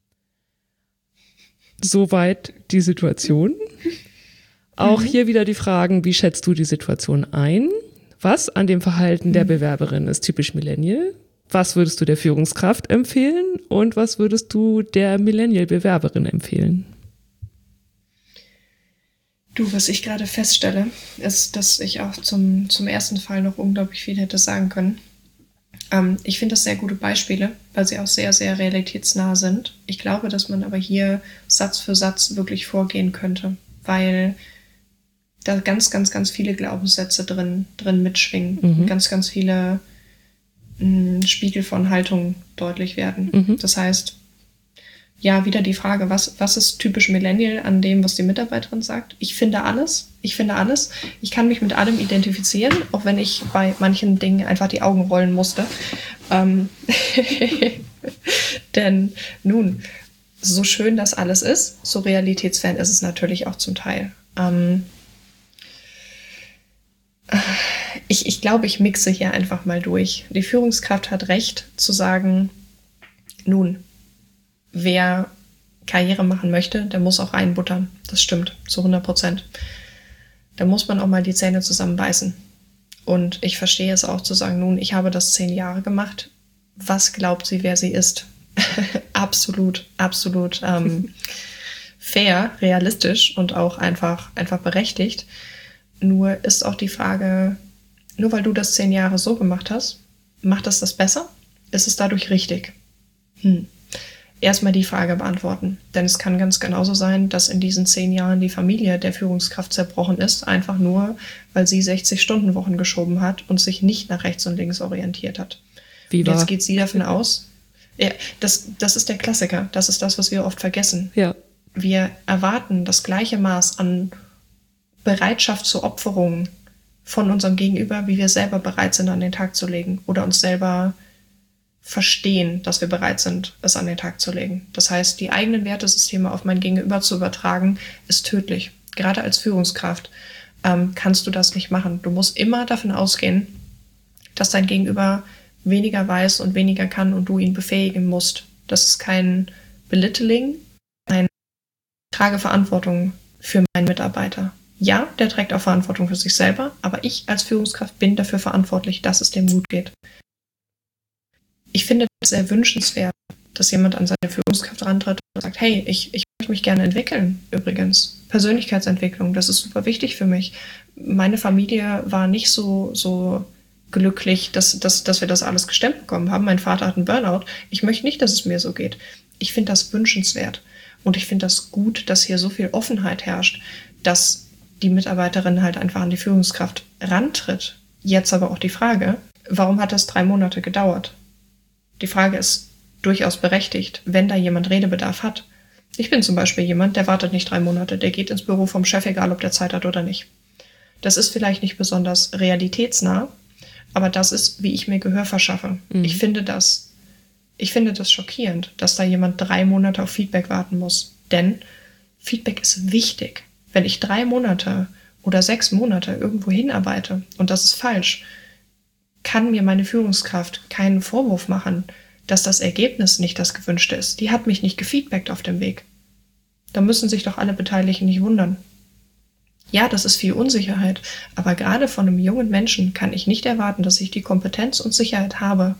Speaker 1: Soweit die Situation. Auch hier wieder die Fragen, wie schätzt du die Situation ein? Was an dem Verhalten der Bewerberin ist typisch Millennial? Was würdest du der Führungskraft empfehlen und was würdest du der Millennial-Bewerberin empfehlen?
Speaker 2: Du, was ich gerade feststelle, ist, dass ich auch zum ersten Fall noch unglaublich viel hätte sagen können. Ich finde das sehr gute Beispiele, weil sie auch sehr, sehr realitätsnah sind. Ich glaube, dass man aber hier Satz für Satz wirklich vorgehen könnte, weil da ganz, ganz, ganz viele Glaubenssätze drin mitschwingen. Ganz, ganz viele Spiegel von Haltung deutlich werden. Das heißt, ja, wieder die Frage, was ist typisch Millennial an dem, was die Mitarbeiterin sagt? Ich finde alles. Ich kann mich mit allem identifizieren, auch wenn ich bei manchen Dingen einfach die Augen rollen musste. Denn nun, so schön das alles ist, so realitätsfern ist es natürlich auch zum Teil. Ich glaube, ich mixe hier einfach mal durch. Die Führungskraft hat recht zu sagen, nun, wer Karriere machen möchte, der muss auch reinbuttern. Das stimmt, zu 100%. Da muss man auch mal die Zähne zusammenbeißen. Und ich verstehe es auch zu sagen, nun, ich habe das 10 Jahre gemacht. Was glaubt sie, wer sie ist? Absolut fair, realistisch und auch einfach berechtigt. Nur ist auch die Frage, nur weil du das 10 Jahre so gemacht hast, macht das besser? Ist es dadurch richtig? Erstmal die Frage beantworten. Denn es kann ganz genauso sein, dass in diesen 10 Jahren die Familie der Führungskraft zerbrochen ist, einfach nur, weil sie 60-Stunden-Wochen geschoben hat und sich nicht nach rechts und links orientiert hat. Und jetzt geht sie davon aus, ja, das ist der Klassiker. Das ist das, was wir oft vergessen.
Speaker 1: Ja.
Speaker 2: Wir erwarten das gleiche Maß an Bereitschaft zur Opferung von unserem Gegenüber, wie wir selber bereit sind, an den Tag zu legen oder uns selber verstehen, dass wir bereit sind, es an den Tag zu legen. Das heißt, die eigenen Wertesysteme auf mein Gegenüber zu übertragen, ist tödlich, gerade als Führungskraft. kannst du das nicht machen. Du musst immer davon ausgehen, dass dein Gegenüber weniger weiß und weniger kann und du ihn befähigen musst. Das ist kein Belittling. Ich trage Verantwortung für meinen Mitarbeiter. Ja, der trägt auch Verantwortung für sich selber, aber ich als Führungskraft bin dafür verantwortlich, dass es dem gut geht. Ich finde es sehr wünschenswert, dass jemand an seine Führungskraft rantritt und sagt, hey, ich möchte mich gerne entwickeln, übrigens. Persönlichkeitsentwicklung, das ist super wichtig für mich. Meine Familie war nicht so glücklich, dass wir das alles gestemmt bekommen haben. Mein Vater hat einen Burnout. Ich möchte nicht, dass es mir so geht. Ich finde das wünschenswert. Und ich finde das gut, dass hier so viel Offenheit herrscht, dass die Mitarbeiterin halt einfach an die Führungskraft rantritt. Jetzt aber auch die Frage, warum hat das 3 Monate gedauert? Die Frage ist durchaus berechtigt, wenn da jemand Redebedarf hat. Ich bin zum Beispiel jemand, der wartet nicht 3 Monate, der geht ins Büro vom Chef, egal ob der Zeit hat oder nicht. Das ist vielleicht nicht besonders realitätsnah, aber das ist, wie ich mir Gehör verschaffe. Mhm. Ich finde das schockierend, dass da jemand 3 Monate auf Feedback warten muss. Denn Feedback ist wichtig. Wenn ich 3 Monate oder 6 Monate irgendwo hinarbeite und das ist falsch, kann mir meine Führungskraft keinen Vorwurf machen, dass das Ergebnis nicht das gewünschte ist. Die hat mich nicht gefeedbackt auf dem Weg. Da müssen sich doch alle Beteiligten nicht wundern. Ja, das ist viel Unsicherheit, aber gerade von einem jungen Menschen kann ich nicht erwarten, dass ich die Kompetenz und Sicherheit habe,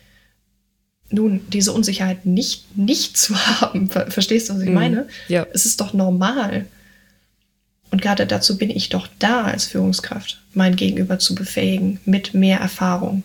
Speaker 2: nun, diese Unsicherheit nicht zu haben. Verstehst du, was ich meine?
Speaker 1: Ja.
Speaker 2: Es ist doch normal. Und gerade dazu bin ich doch da als Führungskraft, mein Gegenüber zu befähigen mit mehr Erfahrung.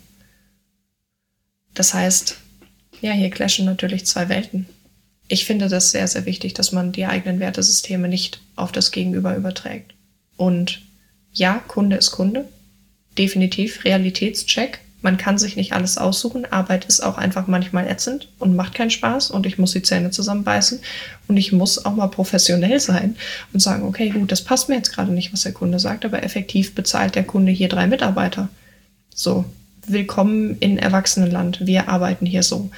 Speaker 2: Das heißt, ja, hier clashen natürlich 2 Welten. Ich finde das sehr, sehr wichtig, dass man die eigenen Wertesysteme nicht auf das Gegenüber überträgt. Und ja, Kunde ist Kunde. Definitiv Realitätscheck. Man kann sich nicht alles aussuchen. Arbeit ist auch einfach manchmal ätzend und macht keinen Spaß und ich muss die Zähne zusammenbeißen und ich muss auch mal professionell sein und sagen, okay, gut, das passt mir jetzt gerade nicht, was der Kunde sagt, aber effektiv bezahlt der Kunde hier 3 Mitarbeiter. So, willkommen in Erwachsenenland. Wir arbeiten hier so.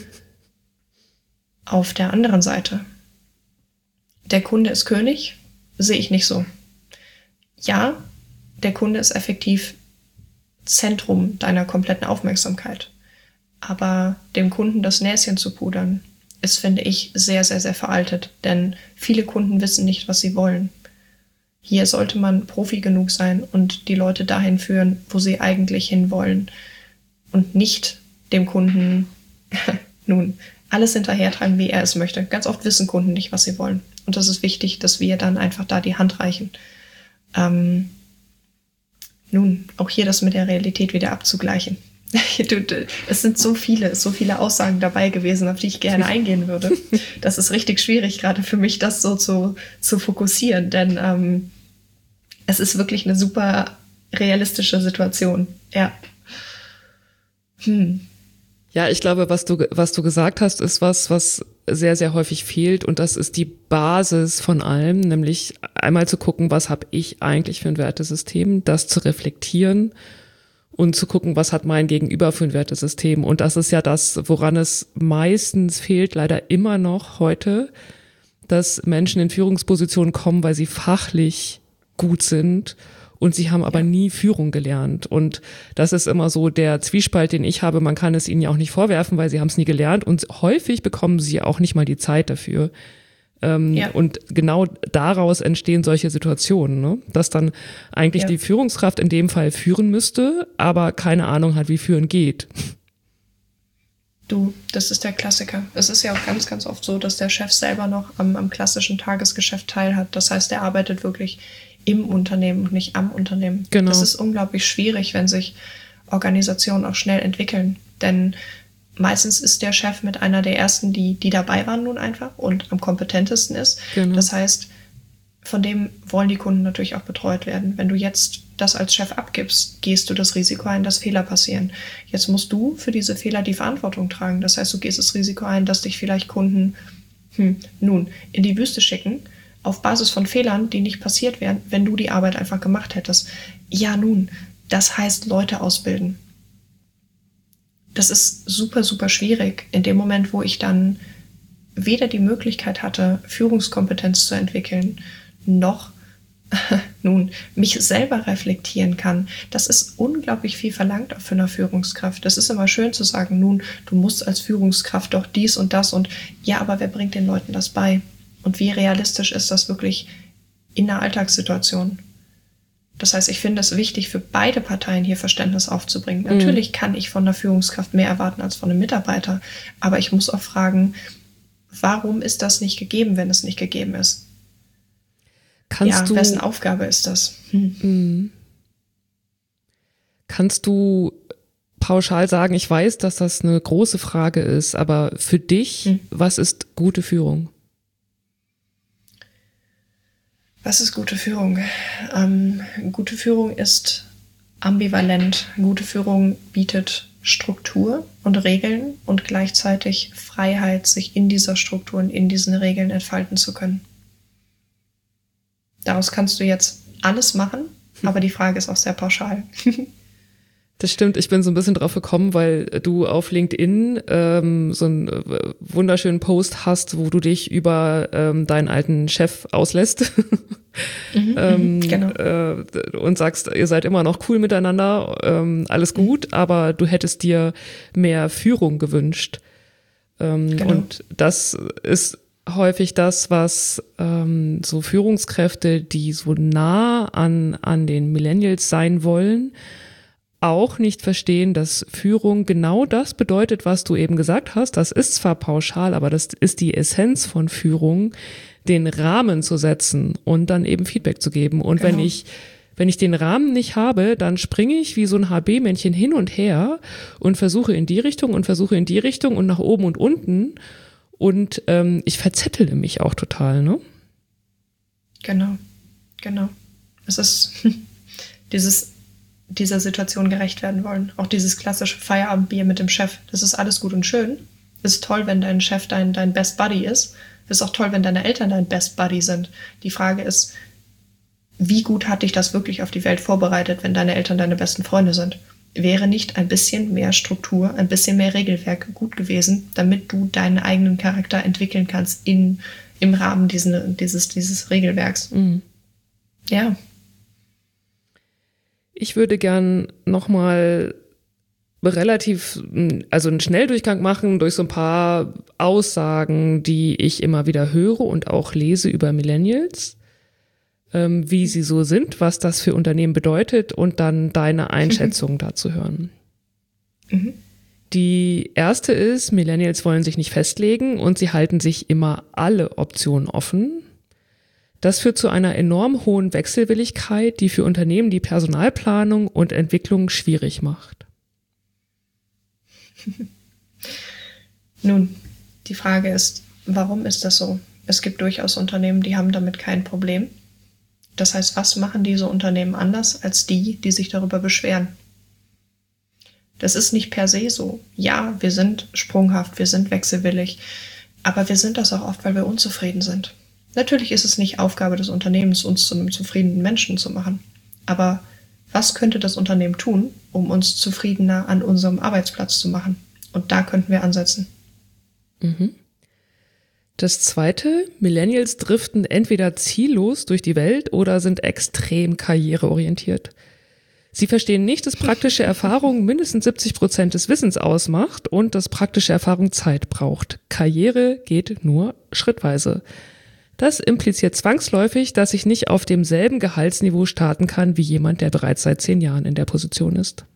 Speaker 2: Auf der anderen Seite, der Kunde ist König, sehe ich nicht so. Ja, der Kunde ist effektiv Zentrum deiner kompletten Aufmerksamkeit. Aber dem Kunden das Näschen zu pudern, ist, finde ich, sehr, sehr, sehr veraltet. Denn viele Kunden wissen nicht, was sie wollen. Hier sollte man Profi genug sein und die Leute dahin führen, wo sie eigentlich hinwollen. Und nicht dem Kunden, nun, alles hinterhertragen, wie er es möchte. Ganz oft wissen Kunden nicht, was sie wollen. Und das ist wichtig, dass wir dann einfach da die Hand reichen. Nun, auch hier das mit der Realität wieder abzugleichen. Es sind so viele Aussagen dabei gewesen, auf die ich gerne eingehen würde. Das ist richtig schwierig, gerade für mich, das so zu fokussieren, denn es ist wirklich eine super realistische Situation. Ja.
Speaker 1: Ja, ich glaube, was du gesagt hast, ist was sehr, sehr häufig fehlt und das ist die Basis von allem, nämlich einmal zu gucken, was habe ich eigentlich für ein Wertesystem, das zu reflektieren und zu gucken, was hat mein Gegenüber für ein Wertesystem und das ist ja das, woran es meistens fehlt, leider immer noch heute, dass Menschen in Führungspositionen kommen, weil sie fachlich gut sind und sie haben aber nie Führung gelernt. Und das ist immer so der Zwiespalt, den ich habe. Man kann es ihnen ja auch nicht vorwerfen, weil sie haben es nie gelernt und häufig bekommen sie auch nicht mal die Zeit dafür. Und genau daraus entstehen solche Situationen, ne? Dass dann eigentlich die Führungskraft in dem Fall führen müsste, aber keine Ahnung hat, wie führen geht.
Speaker 2: Du, das ist der Klassiker. Es ist ja auch ganz, ganz oft so, dass der Chef selber noch am klassischen Tagesgeschäft teilhat. Das heißt, er arbeitet wirklich im Unternehmen und nicht am Unternehmen. Genau. Das ist unglaublich schwierig, wenn sich Organisationen auch schnell entwickeln. Denn meistens ist der Chef mit einer der ersten, die dabei waren nun einfach und am kompetentesten ist. Genau. Das heißt, von dem wollen die Kunden natürlich auch betreut werden. Wenn du jetzt das als Chef abgibst, gehst du das Risiko ein, dass Fehler passieren. Jetzt musst du für diese Fehler die Verantwortung tragen. Das heißt, du gehst das Risiko ein, dass dich vielleicht Kunden nun in die Wüste schicken, auf Basis von Fehlern, die nicht passiert wären, wenn du die Arbeit einfach gemacht hättest. Ja, nun, das heißt Leute ausbilden. Das ist super, super schwierig in dem Moment, wo ich dann weder die Möglichkeit hatte, Führungskompetenz zu entwickeln, noch nun mich selber reflektieren kann, das ist unglaublich viel verlangt für eine Führungskraft. Das ist immer schön zu sagen, nun, du musst als Führungskraft doch dies und das und ja, aber wer bringt den Leuten das bei? Und wie realistisch ist das wirklich in der Alltagssituation? Das heißt, ich finde es wichtig, für beide Parteien hier Verständnis aufzubringen. Natürlich kann ich von der Führungskraft mehr erwarten als von einem Mitarbeiter, aber ich muss auch fragen, warum ist das nicht gegeben, wenn es nicht gegeben ist? Wessen Aufgabe ist das?
Speaker 1: Kannst du pauschal sagen, ich weiß, dass das eine große Frage ist, aber für dich, was ist gute Führung?
Speaker 2: Was ist gute Führung? Gute Führung ist ambivalent. Gute Führung bietet Struktur und Regeln und gleichzeitig Freiheit, sich in dieser Struktur und in diesen Regeln entfalten zu können. Daraus kannst du jetzt alles machen, aber die Frage ist auch sehr pauschal.
Speaker 1: Das stimmt, ich bin so ein bisschen drauf gekommen, weil du auf LinkedIn so einen wunderschönen Post hast, wo du dich über deinen alten Chef auslässt
Speaker 2: Genau.
Speaker 1: Und sagst, ihr seid immer noch cool miteinander, alles gut, aber du hättest dir mehr Führung gewünscht.
Speaker 2: Genau.
Speaker 1: Und das ist häufig das, was so Führungskräfte, die so nah an den Millennials sein wollen, auch nicht verstehen, dass Führung genau das bedeutet, was du eben gesagt hast. Das ist zwar pauschal, aber das ist die Essenz von Führung, den Rahmen zu setzen und dann eben Feedback zu geben. Und
Speaker 2: Genau.
Speaker 1: wenn ich den Rahmen nicht habe, dann springe ich wie so ein HB-Männchen hin und her und versuche in die Richtung und nach oben und unten. Und ich verzettele mich auch total, ne?
Speaker 2: Genau. Es ist dieser Situation gerecht werden wollen. Auch dieses klassische Feierabendbier mit dem Chef. Das ist alles gut und schön. Es ist toll, wenn dein Chef dein Best Buddy ist. Es ist auch toll, wenn deine Eltern dein Best Buddy sind. Die Frage ist, wie gut hat dich das wirklich auf die Welt vorbereitet, wenn deine Eltern deine besten Freunde sind? Wäre nicht ein bisschen mehr Struktur, ein bisschen mehr Regelwerk gut gewesen, damit du deinen eigenen Charakter entwickeln kannst im Rahmen dieses Regelwerks? Ja.
Speaker 1: Ich würde gern nochmal einen Schnelldurchgang machen durch so ein paar Aussagen, die ich immer wieder höre und auch lese über Millennials, wie sie so sind, was das für Unternehmen bedeutet und dann deine Einschätzung dazu hören. Die erste ist, Millennials wollen sich nicht festlegen und sie halten sich immer alle Optionen offen. Das führt zu einer enorm hohen Wechselwilligkeit, die für Unternehmen die Personalplanung und Entwicklung schwierig macht.
Speaker 2: Nun, die Frage ist, warum ist das so? Es gibt durchaus Unternehmen, die haben damit kein Problem. Das heißt, was machen diese Unternehmen anders als die sich darüber beschweren? Das ist nicht per se so. Ja, wir sind sprunghaft, wir sind wechselwillig, aber wir sind das auch oft, weil wir unzufrieden sind. Natürlich ist es nicht Aufgabe des Unternehmens, uns zu einem zufriedenen Menschen zu machen. Aber was könnte das Unternehmen tun, um uns zufriedener an unserem Arbeitsplatz zu machen? Und da könnten wir ansetzen.
Speaker 1: Das zweite, Millennials driften entweder ziellos durch die Welt oder sind extrem karriereorientiert. Sie verstehen nicht, dass praktische Erfahrung mindestens 70% des Wissens ausmacht und dass praktische Erfahrung Zeit braucht. Karriere geht nur schrittweise. Das impliziert zwangsläufig, dass ich nicht auf demselben Gehaltsniveau starten kann wie jemand, der bereits seit 10 Jahren in der Position ist.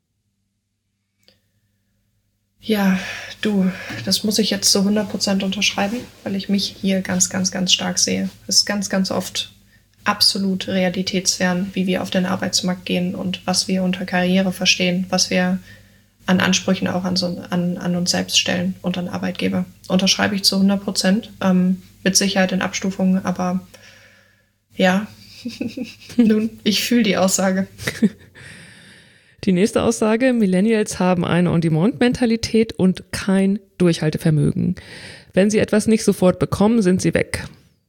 Speaker 2: Ja, du, das muss ich jetzt zu 100% unterschreiben, weil ich mich hier ganz, ganz, ganz stark sehe. Es ist ganz, ganz oft absolut realitätsfern, wie wir auf den Arbeitsmarkt gehen und was wir unter Karriere verstehen, was wir an Ansprüchen auch an uns selbst stellen und an Arbeitgeber. Unterschreibe ich zu 100%, mit Sicherheit in Abstufungen, aber ja, nun, ich fühle die Aussage.
Speaker 1: Die nächste Aussage, Millennials haben eine On-Demand-Mentalität und kein Durchhaltevermögen. Wenn sie etwas nicht sofort bekommen, sind sie weg.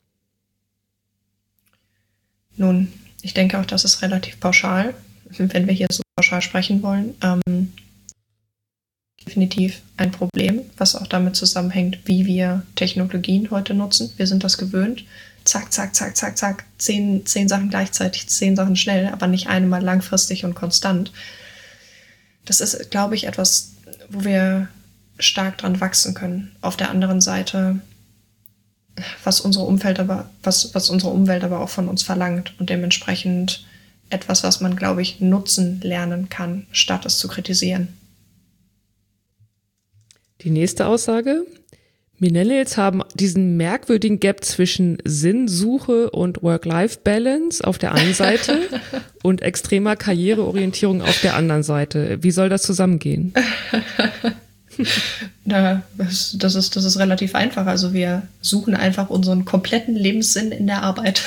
Speaker 2: Nun, ich denke auch, das ist relativ pauschal, wenn wir hier so pauschal sprechen wollen. Definitiv ein Problem, was auch damit zusammenhängt, wie wir Technologien heute nutzen. Wir sind das gewöhnt, zack, zack, zack, zack, zack, 10 Sachen gleichzeitig, 10 Sachen schnell, aber nicht eine mal langfristig und konstant. Das ist, glaube ich, etwas, wo wir stark dran wachsen können. Auf der anderen Seite, was unsere Umwelt aber auch von uns verlangt und dementsprechend etwas, was man, glaube ich, nutzen lernen kann, statt es zu kritisieren.
Speaker 1: Die nächste Aussage: Millennials haben diesen merkwürdigen Gap zwischen Sinnsuche und Work-Life-Balance auf der einen Seite und extremer Karriereorientierung auf der anderen Seite. Wie soll das zusammengehen?
Speaker 2: Das ist relativ einfach. Also wir suchen einfach unseren kompletten Lebenssinn in der Arbeit.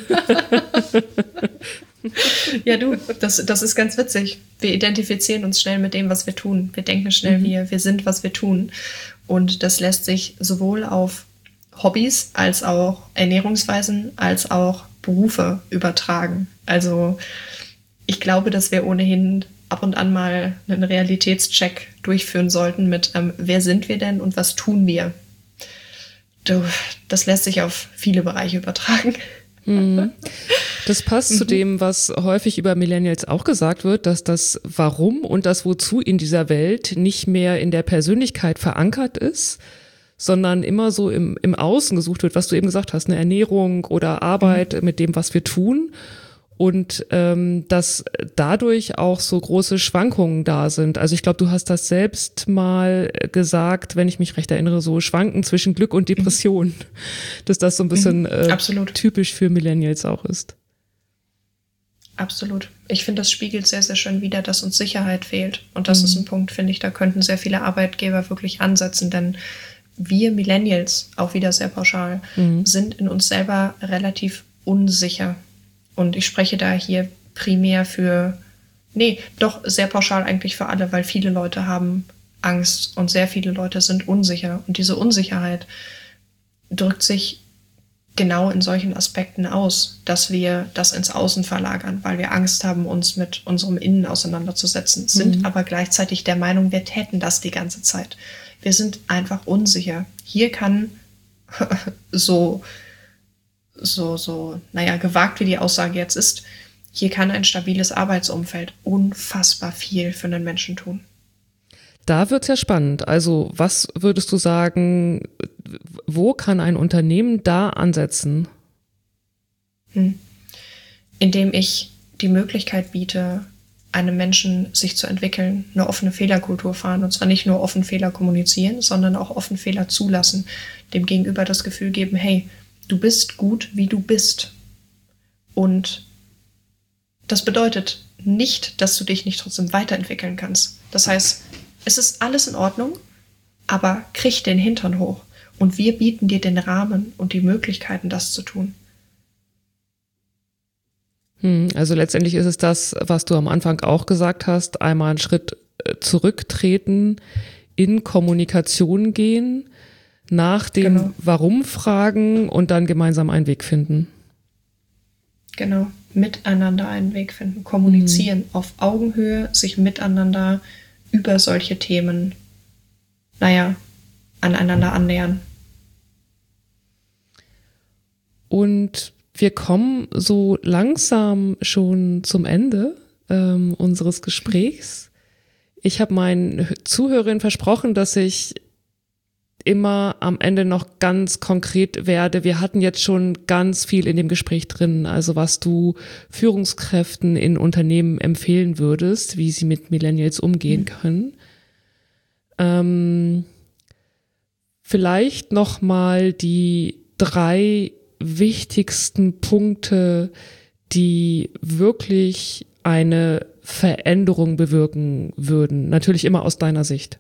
Speaker 2: Ja, das ist ganz witzig. Wir identifizieren uns schnell mit dem, was wir tun. Wir denken schnell, wir sind, was wir tun. Und das lässt sich sowohl auf Hobbys als auch Ernährungsweisen als auch Berufe übertragen. Also ich glaube, dass wir ohnehin ab und an mal einen Realitätscheck durchführen sollten mit wer sind wir denn und was tun wir? Das lässt sich auf viele Bereiche übertragen.
Speaker 1: Das passt zu dem, was häufig über Millennials auch gesagt wird, dass das Warum und das Wozu in dieser Welt nicht mehr in der Persönlichkeit verankert ist, sondern immer so im Außen gesucht wird, was du eben gesagt hast, eine Ernährung oder Arbeit mit dem, was wir tun. Und dass dadurch auch so große Schwankungen da sind. Also ich glaube, du hast das selbst mal gesagt, wenn ich mich recht erinnere, so Schwanken zwischen Glück und Depression, dass das so ein bisschen typisch für Millennials auch ist.
Speaker 2: Absolut. Ich finde, das spiegelt sehr, sehr schön wider, dass uns Sicherheit fehlt. Und das ist ein Punkt, finde ich, da könnten sehr viele Arbeitgeber wirklich ansetzen, denn wir Millennials, auch wieder sehr pauschal, sind in uns selber relativ unsicher. Und ich spreche da hier primär sehr pauschal eigentlich für alle, weil viele Leute haben Angst und sehr viele Leute sind unsicher. Und diese Unsicherheit drückt sich genau in solchen Aspekten aus, dass wir das ins Außen verlagern, weil wir Angst haben, uns mit unserem Innen auseinanderzusetzen, sind aber gleichzeitig der Meinung, wir täten das die ganze Zeit. Wir sind einfach unsicher. Hier kann gewagt wie die Aussage jetzt ist, hier kann ein stabiles Arbeitsumfeld unfassbar viel für einen Menschen tun.
Speaker 1: Da wird's ja spannend. Also was würdest du sagen, wo kann ein Unternehmen da ansetzen?
Speaker 2: Indem ich die Möglichkeit biete, einem Menschen sich zu entwickeln, eine offene Fehlerkultur fahren. Und zwar nicht nur offen Fehler kommunizieren, sondern auch offen Fehler zulassen. Dem Gegenüber das Gefühl geben, hey, du bist gut, wie du bist. Und das bedeutet nicht, dass du dich nicht trotzdem weiterentwickeln kannst. Das heißt, es ist alles in Ordnung, aber krieg den Hintern hoch. Und wir bieten dir den Rahmen und die Möglichkeiten, das zu tun.
Speaker 1: Also letztendlich ist es das, was du am Anfang auch gesagt hast, einmal einen Schritt zurücktreten, in Kommunikation gehen, nach dem Warum fragen und dann gemeinsam einen Weg finden.
Speaker 2: Genau, miteinander einen Weg finden, kommunizieren, auf Augenhöhe, sich miteinander über solche Themen, aneinander annähern.
Speaker 1: Und wir kommen so langsam schon zum Ende unseres Gesprächs. Ich habe meinen Zuhörern versprochen, dass ich immer am Ende noch ganz konkret werde. Wir hatten jetzt schon ganz viel in dem Gespräch drin, also was du Führungskräften in Unternehmen empfehlen würdest, wie sie mit Millennials umgehen können. Vielleicht noch mal die 3 wichtigsten Punkte, die wirklich eine Veränderung bewirken würden. Natürlich immer aus deiner Sicht.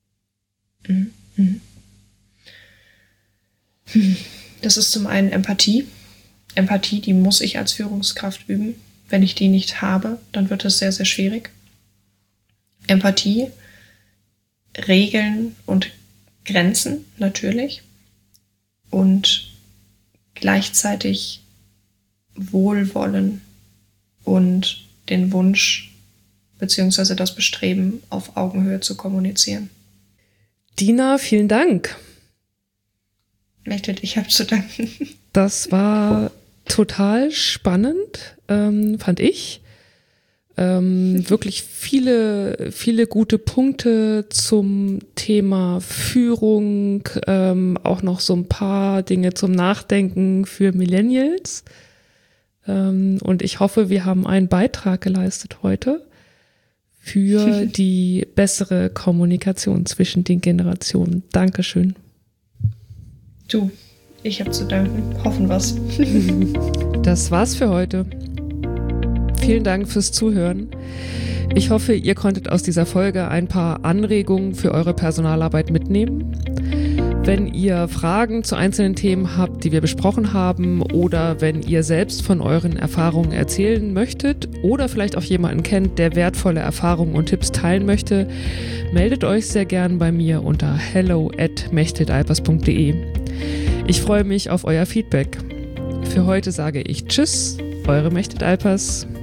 Speaker 2: Das ist zum einen Empathie. Empathie, die muss ich als Führungskraft üben. Wenn ich die nicht habe, dann wird es sehr, sehr schwierig. Empathie, Regeln und Grenzen natürlich und gleichzeitig Wohlwollen und den Wunsch bzw. das Bestreben, auf Augenhöhe zu kommunizieren.
Speaker 1: Dina, vielen Dank.
Speaker 2: Mechtet, ich habe zu danken.
Speaker 1: Das war total spannend, fand ich. Wirklich viele, viele gute Punkte zum Thema Führung, auch noch so ein paar Dinge zum Nachdenken für Millennials. Und ich hoffe, wir haben einen Beitrag geleistet heute für die bessere Kommunikation zwischen den Generationen. Dankeschön.
Speaker 2: Du, ich habe zu danken. Hoffen wir's.
Speaker 1: Das war's für heute. Vielen Dank fürs Zuhören. Ich hoffe, ihr konntet aus dieser Folge ein paar Anregungen für eure Personalarbeit mitnehmen. Wenn ihr Fragen zu einzelnen Themen habt, die wir besprochen haben, oder wenn ihr selbst von euren Erfahrungen erzählen möchtet oder vielleicht auch jemanden kennt, der wertvolle Erfahrungen und Tipps teilen möchte, meldet euch sehr gern bei mir unter hello@mechteltalpers.de. Ich freue mich auf euer Feedback. Für heute sage ich Tschüss, eure Mechtet Alpers.